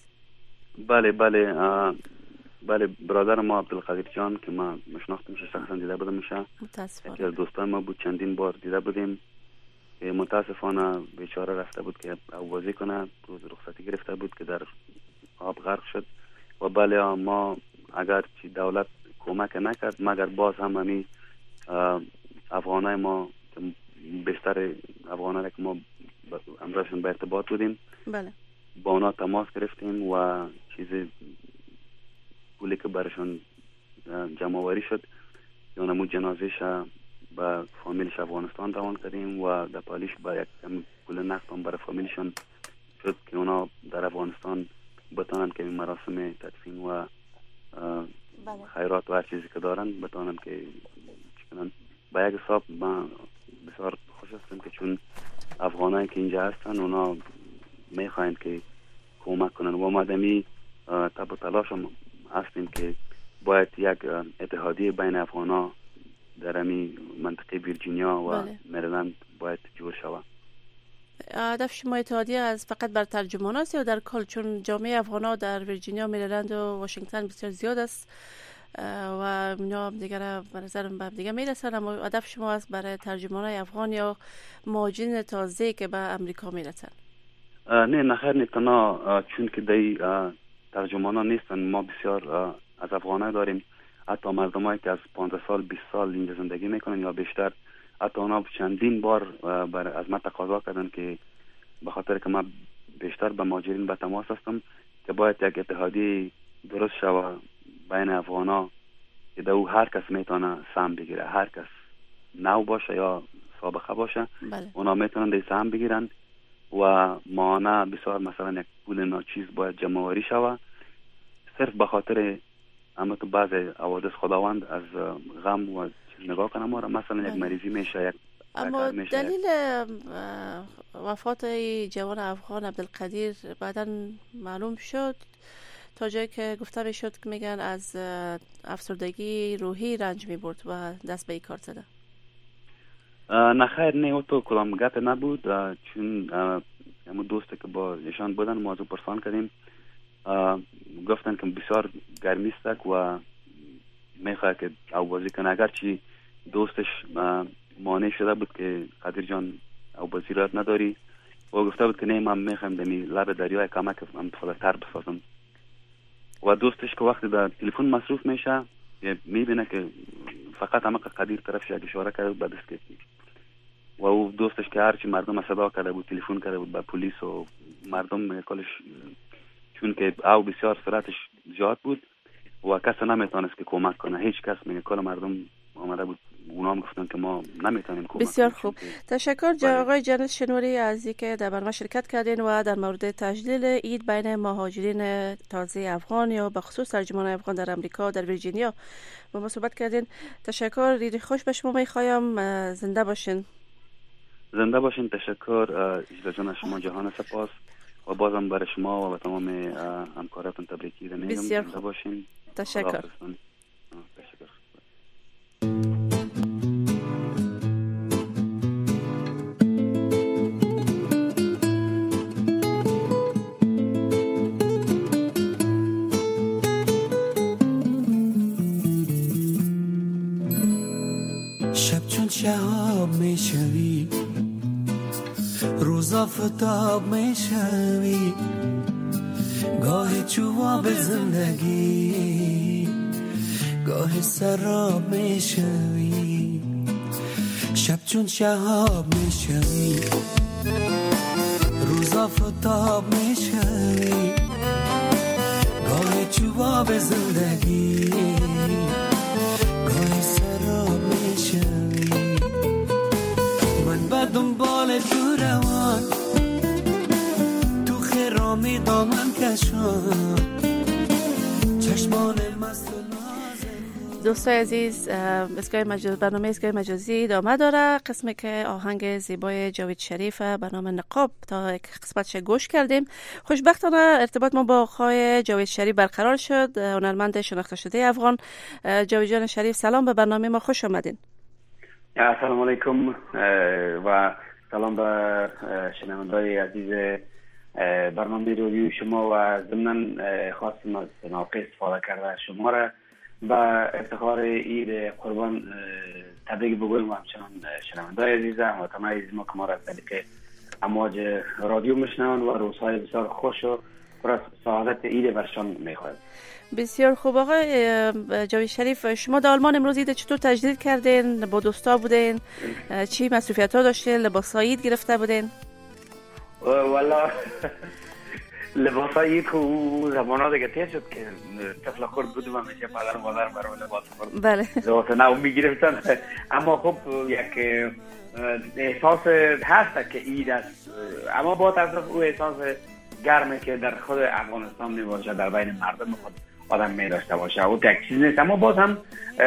بله برادر ما عبدالقادر جان که ما مشناختمش شخصا دیده بودم میشه، یکی از دوستان ما بود، چندین بار دیده بودیم. متاسفانه بیچاره رفته بود که آوازی کنه، روز رخصتی گرفته بود که در آب غرق شد. و بله ما اگر چی دولت کمک نکرد مگر باز هم همی افغانای ما بیشتر افغانای که ما امروزشون به ارتباط بودیم، بله، با اونا تماس گرفتیم و چیزی پولی که برشون جمع آوری شد یا نمود جنازهش به فامیلش افغانستان روان کردیم و در پالیش با یک پول نقد برای فامیلشون شد که اونا در افغانستان بتانن که مراسم تدفین و خیرات و هر چیزی که دارن بتانن که چکنن. با یک حساب من بسیار خوش هستم که چون افغانایی که اینجا هستن اونا میخواین که کمک کنن و مادمی تب و تلاش هم هستیم که باید یک اتحادیه بین افغانا در امی منطقه ویرجینیا و مریلند باید جور شود. هدف شما اتحادیه از فقط بر ترجمان است یا در کل؟ چون جامعه افغانا در ویرجینیا، مریلند و واشنگتن بسیار زیاد است و اینا دیگر به نظرم به دیگه میرسن، اما هدف شما است برای ترجمانای افغان یا مهاجرین تازه که به امریکا میرسن؟ نه نخیر نیتنا، چون که دی ترجمانا نیستن. ما بسیار از افغانای داریم، حتی مردمایی که از 15 سال 20 سال اینجا زندگی میکنن یا بیشتر. حتی اونا چندین بار از من تقاضا کردن که به خاطر که من بیشتر به مهاجرین به تماس هستم که باید یک اتحادی درست شوه بین افغانا که دو هر کس میتونه سهم بگیره، هر کس نو باشه یا سابقه باشه. بله. اونا میتونن دی سهم بگیرن و مانع بسیار مثلا یک پول ناچیز باید جمع آوری شوه صرف به خاطر اما تو بعض حوادث خداوند از غم و چیز نگاه کنه ما را، مثلا یک مریضی میشه، یک اما دلیل وفات جوان افغان عبدالقدیر بعداً معلوم شد، تا جایی که گفته میشد که میگن از افسردگی روحی رنج میبرد و دست به این کار زده. نه خیر، نه او تو کلام گپ نبود، چون همون دوستی که با ایشان بودن موضوع پرسان کردیم، گفتن که بسیار گرمی است و میخواد که آوازی کنه. اگرچه دوستش مانع شده بود که قدیر جان آوازی رات نداری و گفته بود که نه من میخوام دمی لب دریای کمک هم تر بسازم و دوستش که وقتی در تلفن مصروف میشه میبینه که فقط همه قدیر طرفش یک اشاره کرده بود بعد است و او دوستش که هرچی مردم صدا کرده بود، تلفن کرده بود به پلیس و مردم کلش، چون که او بسیار سرعتش زیاد بود و کس نمیتونست که کمک کنه، هیچ کس. میگه کل مردم آمده بود، اونا هم گفتن که ما نمیتونیم کمک. بسیار خوب، تشکر آقای جنت شنوری از اینکه در برنامه شرکت کردین و در مورد تجلیل عید بین مهاجرین تازه افغان یا به خصوص ترجمان افغان در امریکا در ویرجینیا با ما صحبت کردین. تشکر، عید خوش به شما میخوایم. زنده باشین. زنده باشین. تشکر اجلا جان، شما جهان سپاس و بازم برای شما و تمام همکاراتون تبریکی میگم. بسیار زنده باشین. تشکر. شب چون شهاب میشوی، روزا فتاب میشوی، گاهی جواب زندگی، گاهی سراب میشوی. شب چون شهاب میشوی، روزا فتاب میشوی، گاهی جواب زندگی، گاهی سراب میشوی. من به دنبال تو روان، تو خرامی دامن کشان، چشمان مست و دوستای عزیز، برنامه اسکای مجازی ادامه داره. قسمی که آهنگ زیبای جاوید شریف به نام نقاب تا یک قسمتش گوش کردیم. خوشبختانه ارتباط ما با آقای جاوید شریف برقرار شد، هنرمند شناخته شده افغان. جاوید جان شریف، سلام، به برنامه ما خوش آمدین. السلام علیکم و سلام به شنوندگان عزیز برنامه رادیو شما و ضمن خواستم از ناقص استفاده کرده شما را با افتخار عید قربان تبریک بگویم و همچنان شنوندگان عزیز و تمام عزیز ما که ما را از طریق امواج رادیو میشنوند و روزهای بسیار خوش و پر از سعادت عید برشان میخواهیم. بسیار خوب. آقای جاوید شریف، شما در آلمان امروز عید چطور تجلیل کردین؟ با دوستا بودین؟ چی مصروفیت ها داشتین؟ لباسای عید گرفته بودین؟ والا لباسای عید که زمان ها دیگه تیر شد که طفل خورد بودم همیشه پدر مادر برای لباس خورد بله لباس نو میگرفتن، اما خب یک احساس هست که عید است، اما با طرف او احساس گرمه که در خود افغانستان می باشه، در بین مردم خود آدم می داشته باشه، او یک چیز نیست. اما باز هم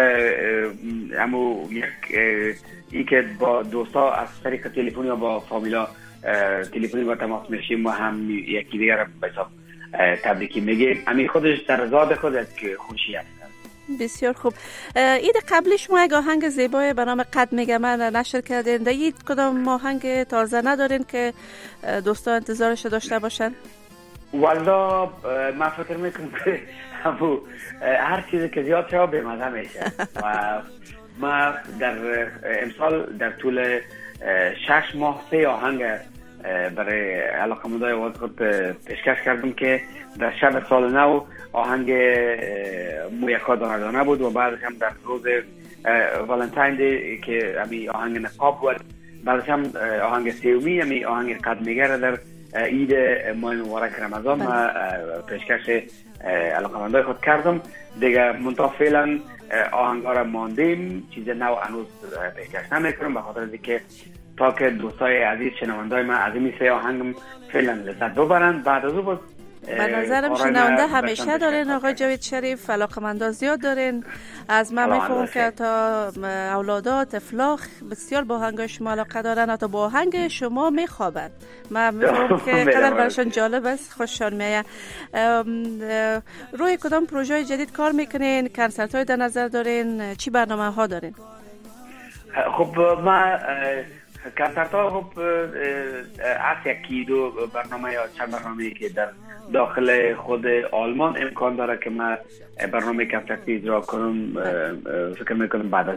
ای که با دوستا از طریق تلفن یا با فامیلا تلفنی با تماس میشیم و هم یکی دیگر به حساب تبریکی میگیم، همین خودش در ذات خودش که خوشی است. بسیار خوب. عید قبلی شما یک آهنگ زیبای به نام قد میگم نشر کردین. در عید کدام آهنگ تازه ندارین که دوستا انتظارش داشته باشن؟ والا من فکر میکنم که هر چیزی که زیاد شد به مزه میشه و ما در امسال در طول 6 ماه 3 آهنگ برای علاقه‌مندای آواز خود پیشکش کردم که در شب سال نو آهنگ مویکا دانه بود و بعدش هم در روز والنتاین دی که امی آهنگ نقاب بود، بعدش هم آهنگ سیومی امی آهنگ قدمیگر در عید ماه مبارک رمضان و پیشکش علاقه‌مندای خود کردم دیگه. منتها فعلا آهنگا را ماندیم، چیز نو هنوز پیشکش نمیکنم به خاطر اینکه تا که دوستای عزیز شنوندای من از این سه آهنگم فعلا لذت ببرن. بعد از اون به نظرم شنونده همیشه دارین آقای جاوید شریف، علاقه‌مندا زیاد دارین. از من میفهمم که تا اولادا طفلا بسیار با آهنگ شما علاقه دارن، تا با آهنگ شما میخوابن. من میفهمم که قدر براشون جالب است، خوششان میاد. روی کدام پروژه جدید کار میکنین؟ کنسرت های در نظر دارین؟ چی برنامه ها دارین؟ خب ما کنسرت ها خب از یکی دو برنامه یا چند برنامه که در داخل خود آلمان امکان داره که من برنامه کنسرتی اجرا کنم. فکر میکنم بعد از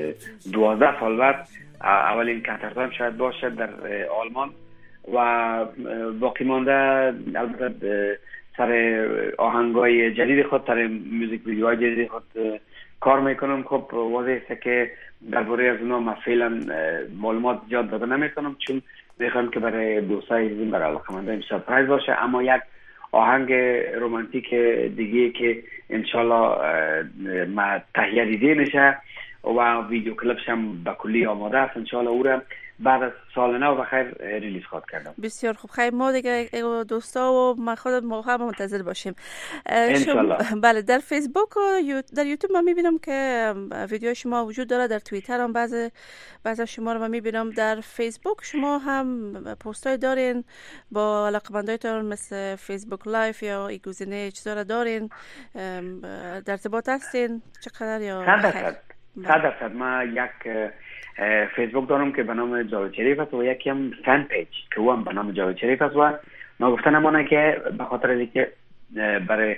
12 سال بعد اولین کنسرت هم شاید باشه در آلمان و باقی مانده البته سر آهنگای جدید خود، سر موزیک ویدیوهای جدید خود کار میکنم. خب واضحه است که درباره از اونها من فعلا معلومات زیاد داده نمیکنم چون میخوام که برای دوستای عزیزم، برای علاقه‌مندان سورپرایز باشه. اما یک آهنگ رومانتیک دیگه که انشالله ما تهیه دیده میشه و ویدیو کلیپش هم به کلی آماده است، انشالله او را بعد از سال نو بخیر ریلیز خواهد کردم. بسیار خوب. خیلی ما دیگه دوستا و من خودم موقع منتظر باشیم انشالله. بله، در فیسبوک و در یوتیوب من میبینم که ویدیو شما وجود داره، در توییتر هم بعضی شما رو من میبینم. در فیسبوک شما هم پستای دارین با علاقه‌مندایتون مثل فیسبوک لایف یا این گزینه چیزا دارین؟ در ارتباط هستین چقدر یا 100%؟ ما یک فیسبوک دارم که به نام جاوید شریف است و یکی هم فن پیج که او هم به نام جاوید شریف است و ما گفتن نمانه که به خاطر اینکه برای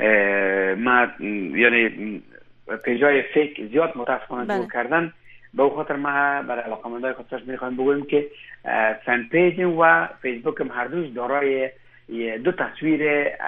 ما یعنی پیجای فیک زیاد متاسفانه جور کردن، به او خاطر ما برای علاقه‌مندای خودش میخوایم بگویم که فن پیج و فیسبوک هم هر دوش دارای دو تصویر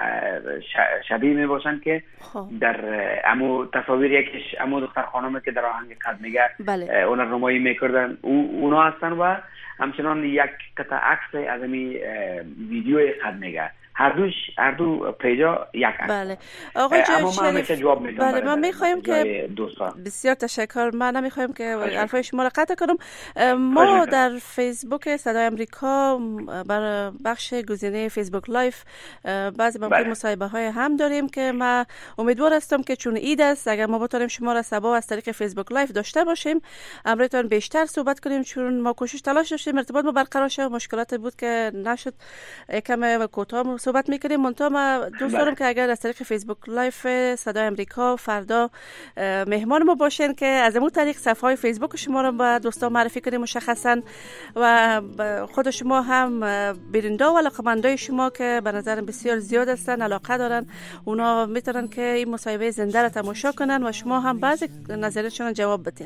شبیه می باشن که در امو تصاویر یکیش امو دختر خانمه که در آهنگ قدمیگر اون رمایی میکردن اونا هستن و همچنان یک قطعه عکس از امی ویدیو قدمیگر. هر دو پیجا یک عکس. بله آقای شریف، جواب میدم. بله ما میخوایم که بسیار تشکر. من نمیخوایم که حرفای شما را قطع کنم. ما در فیسبوک صدای امریکا بر بخش گزینه فیسبوک لایف بعضی موقع مصاحبه های هم داریم که من امیدوار هستم که چون عید است اگر ما بتونیم شما را صبا از طریق فیسبوک لایف داشته باشیم امروزتون بیشتر صحبت کنیم، چون ما کوشش تلاش داشتیم ارتباط ما برقرار شه، مشکلات بود که نشد، کم کوتاه صحبت میکنیم. منتها ما دوست دارم که اگر از طریق فیسبوک لایف صدای امریکا فردا مهمان ما باشین که از اون طریق صفحه های فیسبوک شما رو به دوستان معرفی کنیم مشخصا و خود شما هم بیننده و علاقه‌مندای شما که به نظر بسیار زیاد هستن علاقه دارن، اونا میتونن که این مصاحبه زنده را تماشا کنن و شما هم بعضی نظراتشون جواب بدین.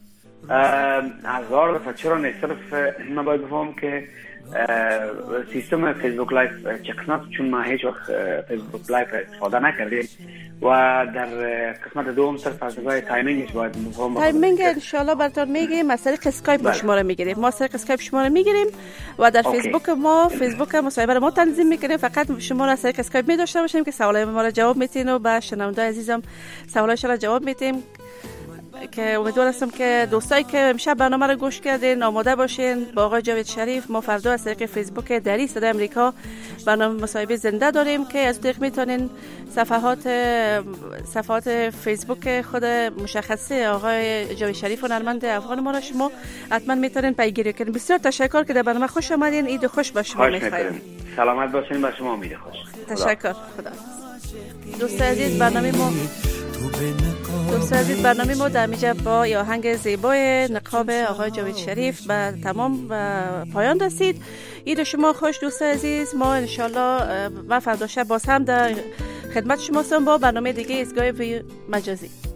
هزار دفعه چرا نه، صرف من باید بفهم که سیستم فیسبوک لایف چه قسمت، چون ما هیچ وقت فیسبوک لایف استفاده نکردیم و در قسمت دوم صرف از نگاه تایمینگش باید بفهم. تایمینگ انشالله براتون میگیم، از طریق اسکایپ شما رو میگیریم، ما از طریق اسکایپ شما رو میگیریم و در فیسبوک مصاحبه ما تنظیم میکنیم، فقط شما رو از طریق اسکایپ می داشته باشیم که سوالای ما رو جواب میتین و به شنونده عزیزم سوالاشون رو جواب میتیم که امیدوار هستم که دوستایی که امشب برنامه رو گوش کردین آماده باشین با آقای جاوید شریف. ما فردا از طریق فیسبوک دری صدای امریکا برنامه مصاحبه زنده داریم که از طریق میتونین صفحات فیسبوک خود مشخصه آقای جاوید شریف و هنرمند افغان ما را شما حتما میتونین پیگیری کنین. بسیار تشکر که در برنامه خوش آمدین. عید خوش به شما میخوایم. سلامت باشین. به شما امید خوش. تشکر. خدا. دوست عزیز برنامه ما در میجه با آهنگ زیبای نقاب آقای جاوید شریف به تمام پایان رسید. عید شما خوش دوست عزیز. ما انشالله من فردا شب باز هم در خدمت شما هستم با برنامه دیگه ایستگاه مجازی.